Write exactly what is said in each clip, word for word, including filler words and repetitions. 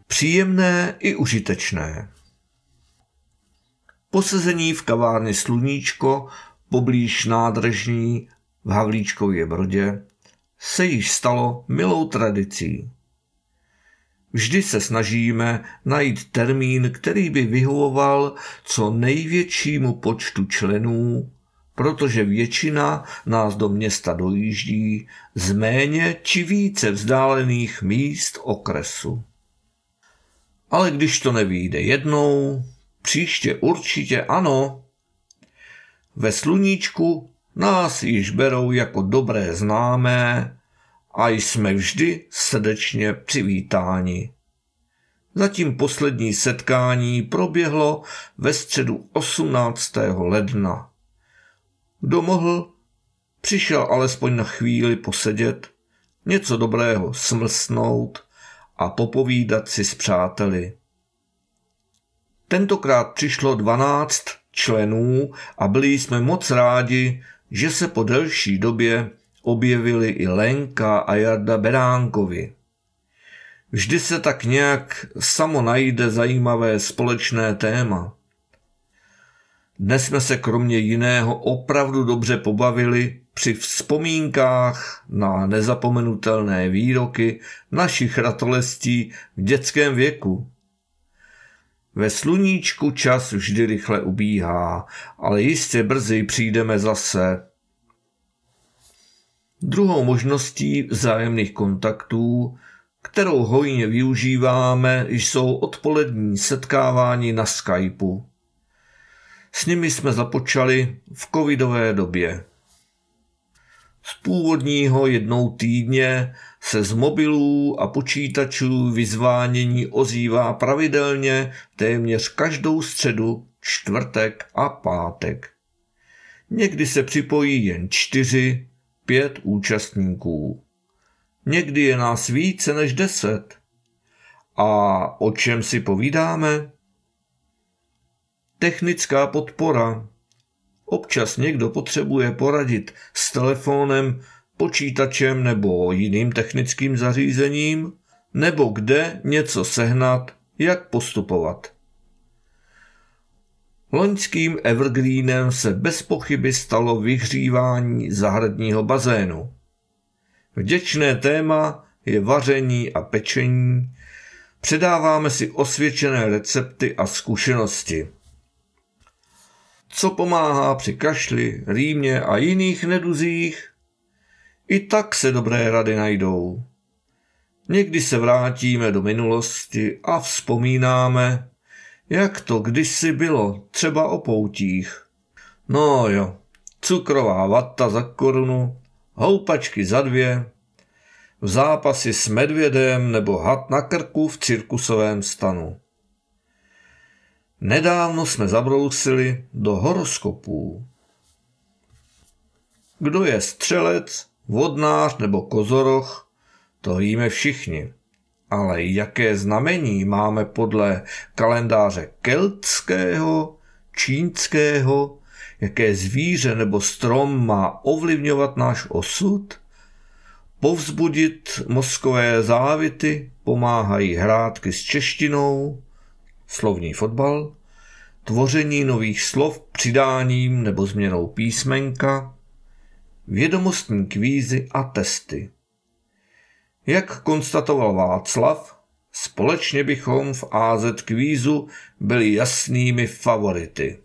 Příjemné i užitečné. Posezení v kavárně Sluníčko poblíž nádražní v Havlíčkově Brodě se již stalo milou tradicí. Vždy se snažíme najít termín, který by vyhovoval co největšímu počtu členů, protože většina nás do města dojíždí z méně či více vzdálených míst okresu. Ale když to nevyjde jednou, příště určitě ano. Ve Sluníčku nás již berou jako dobré známé a jsme vždy srdečně přivítáni. Zatím poslední setkání proběhlo ve středu osmnáctého ledna. Kdo mohl, přišel alespoň na chvíli posedět, něco dobrého smlsnout a popovídat si s přáteli. Tentokrát přišlo dvanáct členů a byli jsme moc rádi, že se po delší době objevili i Lenka a Jarda Beránkovi. Vždy se tak nějak samo najde zajímavé společné téma. Dnes jsme se kromě jiného opravdu dobře pobavili při vzpomínkách na nezapomenutelné výroky našich ratolestí v dětském věku. Ve Sluníčku čas vždy rychle ubíhá, ale jistě brzy přijdeme zase. Druhou možností vzájemných kontaktů, kterou hojně využíváme, jsou odpolední setkávání na Skypeu. S nimi jsme započali v covidové době. Z původního jednou týdně se z mobilů a počítačů vyzvánění ozývá pravidelně téměř každou středu, čtvrtek a pátek. Někdy se připojí jen čtyři, pět účastníků. Někdy je nás více než deset. A o čem si povídáme? Technická podpora. Občas někdo potřebuje poradit s telefonem, počítačem nebo jiným technickým zařízením, nebo kde něco sehnat, jak postupovat. Loňským evergreenem se bez pochyby stalo vyhřívání zahradního bazénu. Vděčné téma je vaření a pečení. Předáváme si osvědčené recepty a zkušenosti. Co pomáhá při kašli, rýmě a jiných neduzích? I tak se dobré rady najdou. Někdy se vrátíme do minulosti a vzpomínáme, jak to kdysi bylo, třeba o poutích. No jo, cukrová vata za korunu, houpačky za dvě, v zápasy s medvědem nebo had na krku v cirkusovém stanu. Nedávno jsme zabrousili do horoskopů. Kdo je střelec, vodnář nebo kozoroch, to víme všichni. Ale jaké znamení máme podle kalendáře keltského, čínského, jaké zvíře nebo strom má ovlivňovat náš osud? Povzbudit mozkové závity pomáhají hrátky s češtinou, slovní fotbal, tvoření nových slov přidáním nebo změnou písmenka, vědomostní kvízy a testy. Jak konstatoval Václav, společně bychom v á zet kvízu byli jasnými favority.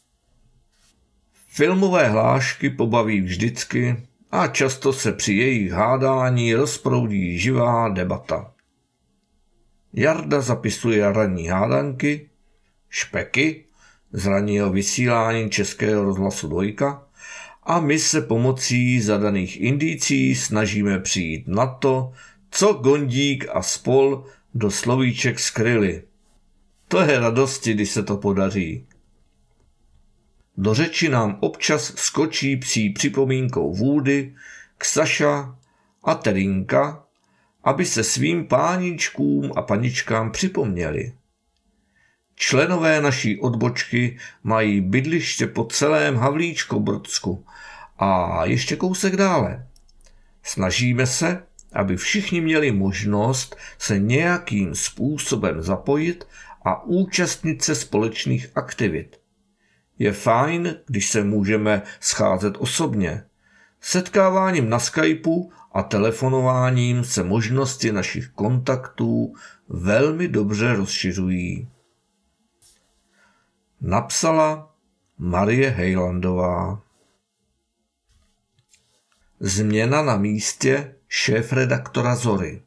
Filmové hlášky pobaví vždycky a často se při jejich hádání rozproudí živá debata. Jarda zapisuje ranní hádanky, špeky z ranního vysílání Českého rozhlasu Dvojka a my se pomocí zadaných indicí snažíme přijít na to, co Gondík a spol do slovíček skryli. To je radosti, když se to podaří. Do řeči nám občas skočí psí připomínkou Vůdy, Ksaša a Terínka, aby se svým páničkům a paničkám připomněli. Členové naší odbočky mají bydliště po celém Havlíčkobrodsku a ještě kousek dále. Snažíme se, aby všichni měli možnost se nějakým způsobem zapojit a účastnit se společných aktivit. Je fajn, když se můžeme scházet osobně. Setkáváním na Skypeu a telefonováním se možnosti našich kontaktů velmi dobře rozšiřují. Napsala Marie Hejlandová. Změna na místě šéfredaktora Zory.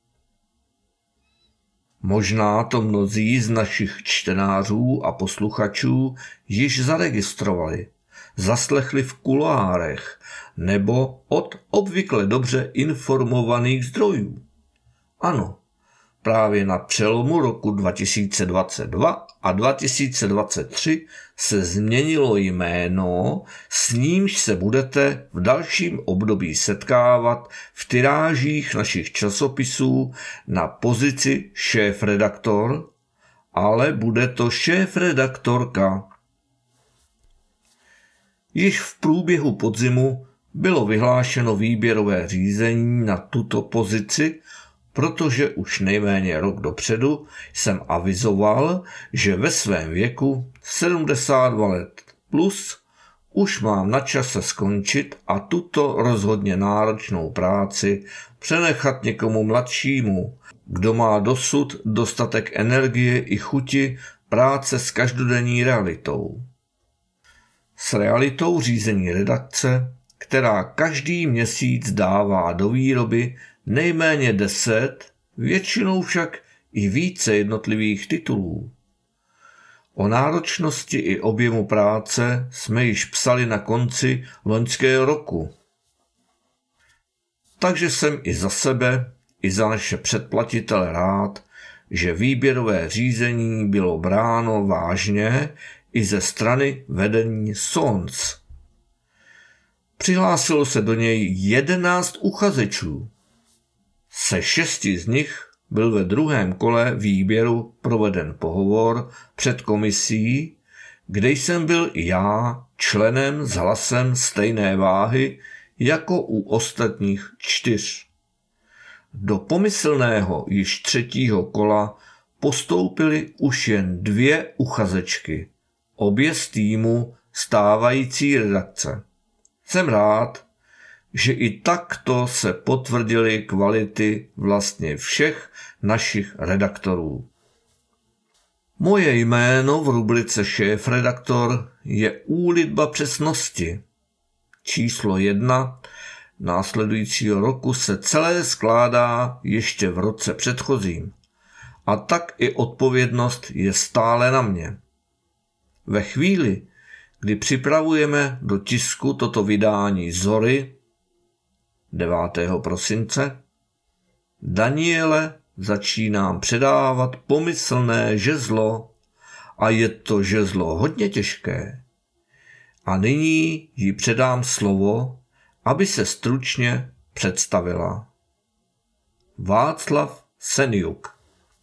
Možná to mnozí z našich čtenářů a posluchačů již zaregistrovali, zaslechli v kuloárech nebo od obvykle dobře informovaných zdrojů. Ano, právě na přelomu roku dva tisíce dvacet dva a dva tisíce dvacet tři se změnilo jméno, s nímž se budete v dalším období setkávat v tirážích našich časopisů na pozici šéfredaktor, ale bude to šéfredaktorka. Již v průběhu podzimu bylo vyhlášeno výběrové řízení na tuto pozici, protože už nejméně rok dopředu jsem avizoval, že ve svém věku sedmdesát dva let plus už mám na čase skončit a tuto rozhodně náročnou práci přenechat někomu mladšímu, kdo má dosud dostatek energie i chuti práce s každodenní realitou. S realitou řízení redakce, která každý měsíc dává do výroby nejméně deset, většinou však i více jednotlivých titulů. O náročnosti i objemu práce jsme již psali na konci loňského roku. Takže jsem i za sebe, i za naše předplatitele rád, že výběrové řízení bylo bráno vážně i ze strany vedení Sons. Přihlásilo se do něj jedenáct uchazečů. Se šesti z nich byl ve druhém kole výběru proveden pohovor před komisí, kde jsem byl i já členem s hlasem stejné váhy jako u ostatních čtyř. Do pomyslného již třetího kola postoupily už jen dvě uchazečky, obě z týmu stávající redakce. Jsem rád, že i takto se potvrdily kvality vlastně všech našich redaktorů. Moje jméno v rubrice šéfredaktor je úlitba přesnosti. Číslo jedna následujícího roku se celé skládá ještě v roce předchozím. A tak i odpovědnost je stále na mě. Ve chvíli, kdy připravujeme do tisku toto vydání Zory devátého prosince, Daniele začínám předávat pomyslné žezlo a je to žezlo hodně těžké. A nyní jí předám slovo, aby se stručně představila. Václav Seniuk.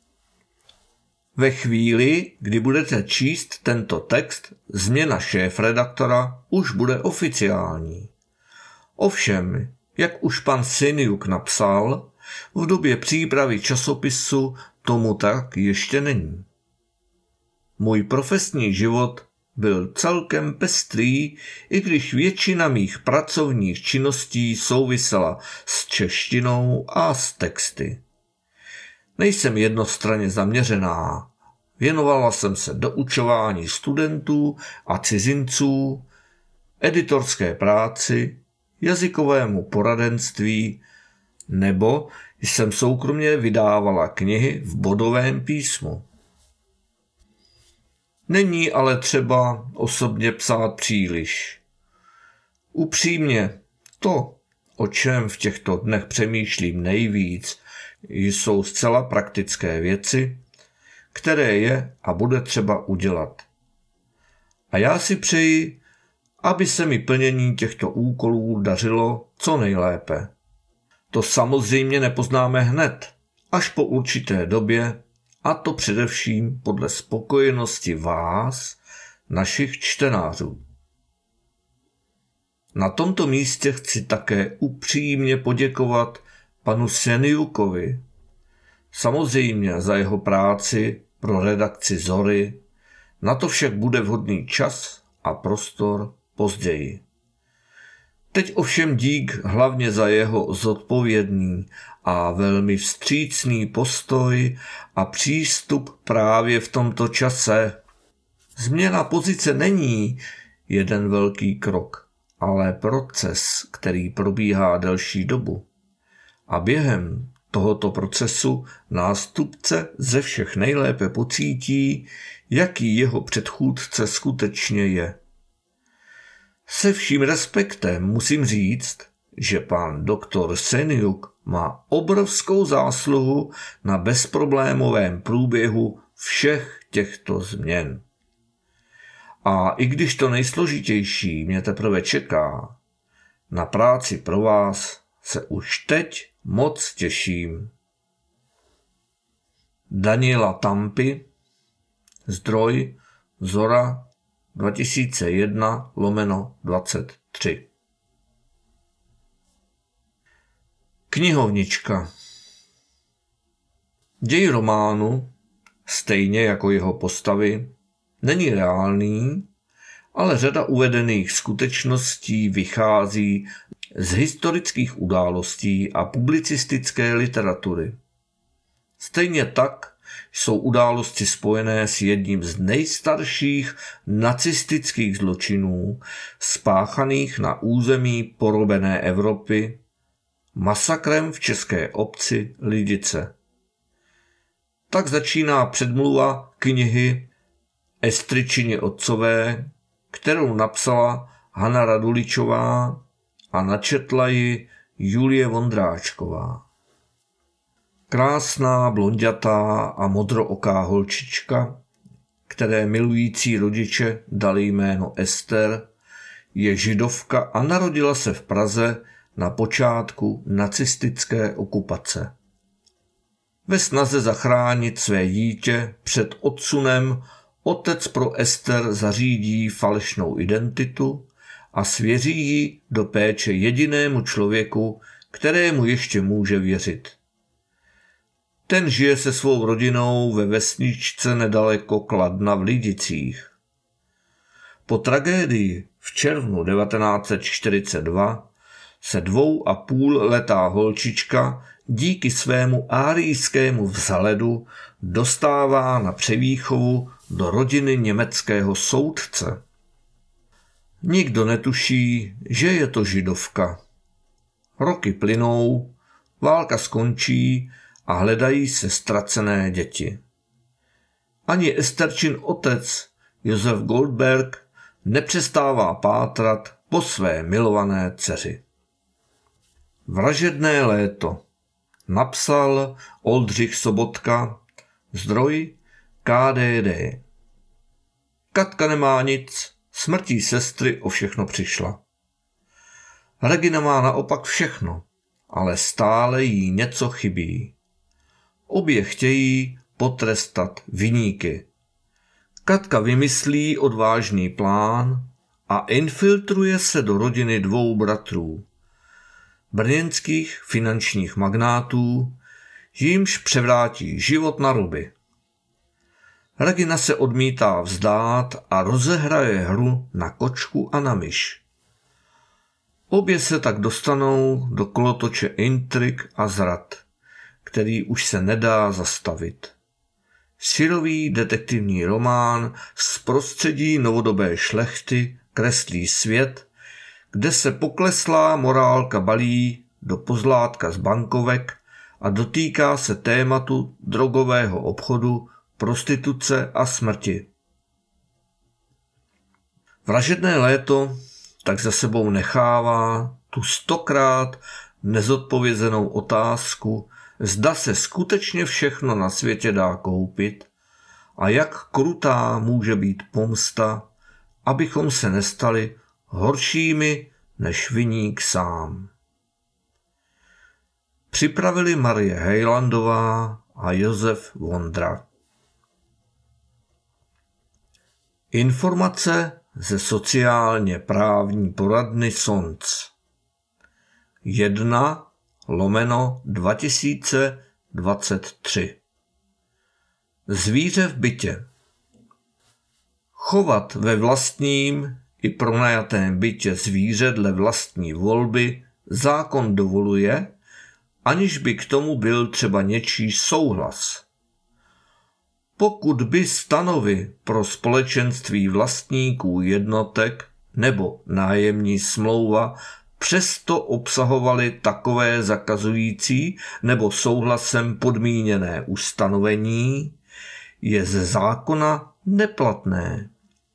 Ve chvíli, kdy budete číst tento text, změna šéfredaktora už bude oficiální. Ovšem, jak už pan Seniuk napsal, v době přípravy časopisu tomu tak ještě není. Můj profesní život byl celkem pestrý, i když většina mých pracovních činností souvisela s češtinou a s texty. Nejsem jednostranně zaměřená. Věnovala jsem se doučování studentů a cizinců, editorské práci, jazykovému poradenství, nebo jsem soukromně vydávala knihy v bodovém písmu. Není ale třeba osobně psát příliš. Upřímně, to, o čem v těchto dnech přemýšlím nejvíc, jsou zcela praktické věci, které je a bude třeba udělat. A já si přeji, aby se mi plnění těchto úkolů dařilo co nejlépe. To samozřejmě nepoznáme hned, až po určité době, a to především podle spokojenosti vás, našich čtenářů. Na tomto místě chci také upřímně poděkovat panu Seniukovi, samozřejmě za jeho práci pro redakci Zory, na to však bude vhodný čas a prostor později. Teď ovšem dík hlavně za jeho zodpovědný a velmi vstřícný postoj a přístup právě v tomto čase. Změna pozice není jeden velký krok, ale proces, který probíhá delší dobu. A během tohoto procesu nástupce ze všech nejlépe pocítí, jaký jeho předchůdce skutečně je. Se vším respektem musím říct, že pan doktor Seniuk má obrovskou zásluhu na bezproblémovém průběhu všech těchto změn. A i když to nejsložitější mě teprve čeká, na práci pro vás se už teď moc těším. Daniela Tampy, zdroj Zora dva tisíce jedna lomeno dvacet tři. Knihovnička. Děj románu, stejně jako jeho postavy, není reálný, ale řada uvedených skutečností vychází z historických událostí a publicistické literatury. Stejně tak jsou události spojené s jedním z nejstarších nacistických zločinů spáchaných na území porobené Evropy, masakrem v české obci Lidice. Tak začíná předmluva knihy Estryčiny otcové, kterou napsala Hana Raduličová a načetla ji Julie Vondráčková. Krásná, blonďatá a modrooká holčička, které milující rodiče dali jméno Ester, je židovka a narodila se v Praze na počátku nacistické okupace. Ve snaze zachránit své dítě před odsunem otec pro Ester zařídí falešnou identitu a svěří ji do péče jedinému člověku, kterému ještě může věřit. Ten žije se svou rodinou ve vesničce nedaleko Kladna v Lidicích. Po tragédii v červnu devatenáct set čtyřicet dva se dvou a půl letá holčička díky svému árijskému vzhledu dostává na převýchovu do rodiny německého soudce. Nikdo netuší, že je to židovka. Roky plynou, válka skončí a hledají se ztracené děti. Ani Esterčin otec, Josef Goldberg, nepřestává pátrat po své milované dceři. Vražedné léto. Napsal Oldřich Sobotka, zdroj K D D. Katka nemá nic, smrtí sestry o všechno přišla. Regina má naopak všechno, ale stále jí něco chybí. Obě chtějí potrestat viníky. Katka vymyslí odvážný plán a infiltruje se do rodiny dvou bratrů, brněnských finančních magnátů, jímž převrátí život na ruby. Regina se odmítá vzdát a rozehraje hru na kočku a na myš. Obě se tak dostanou do kolotoče intrik a zrad, který už se nedá zastavit. Syrový detektivní román z prostředí novodobé šlechty kreslí svět, kde se pokleslá morálka balí do pozlátka z bankovek a dotýká se tématu drogového obchodu, prostituce a smrti. Vražedné léto tak za sebou nechává tu stokrát nezodpovězenou otázku, zda se skutečně všechno na světě dá koupit a jak krutá může být pomsta, abychom se nestali horšími než viník sám. Připravili Marie Hejlandová a Josef Vondra. Informace ze sociálně právní poradny S O N C. Jedna lomeno dva tisíce dvacet tři. Zvíře v bytě. Chovat ve vlastním i pronajatém bytě zvíře dle vlastní volby zákon dovoluje, aniž by k tomu byl třeba něčí souhlas. Pokud by stanovy pro společenství vlastníků jednotek nebo nájemní smlouva přesto obsahovaly takové zakazující nebo souhlasem podmíněné ustanovení, je ze zákona neplatné.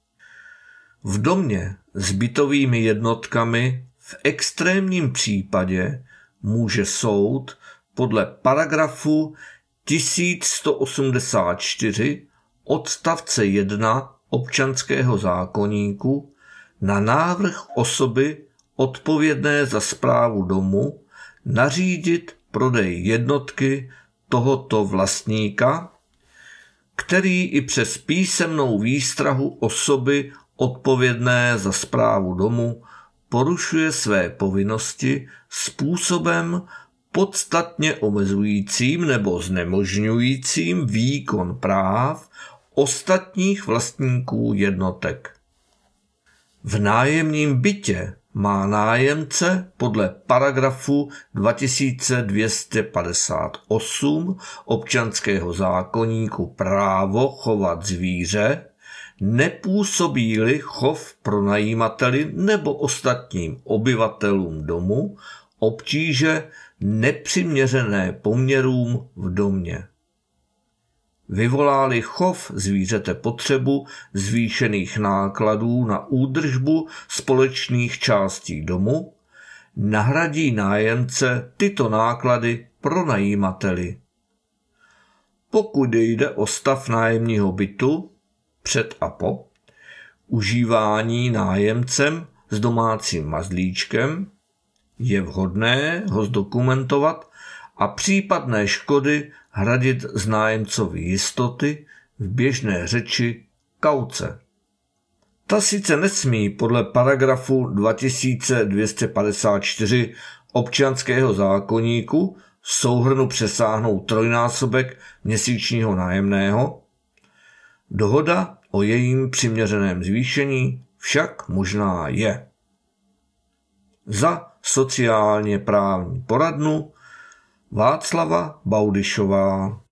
V domě s bytovými jednotkami v extrémním případě může soud podle paragrafu tisíc sto osmdesát čtyři odstavce jedna občanského zákoníku na návrh osoby odpovědné za správu domu nařídit prodej jednotky tohoto vlastníka, který i přes písemnou výstrahu osoby odpovědné za správu domu porušuje své povinnosti způsobem podstatně omezujícím nebo znemožňujícím výkon práv ostatních vlastníků jednotek. V nájemním bytě má nájemce podle paragrafu dva tisíce dvě stě padesát osm občanského zákoníku právo chovat zvíře, nepůsobí-li chov pronajímateli nebo ostatním obyvatelům domu obtíže nepřiměřené poměrům v domě. Vyvolá-li chov zvířete potřebu zvýšených nákladů na údržbu společných částí domu, nahradí nájemce tyto náklady pronajímateli. Pokud jde o stav nájemního bytu před a po užívání nájemcem s domácím mazlíčkem, je vhodné ho zdokumentovat a případné škody hradit z nájemcovy jistoty, v běžné řeči kauce. Ta sice nesmí podle paragrafu dva tisíce dvě stě padesát čtyři občanského zákoníku souhrnu přesáhnout trojnásobek měsíčního nájemného, dohoda o jejím přiměřeném zvýšení však možná je. Za sociálně právní poradnu Václava Baudyšová.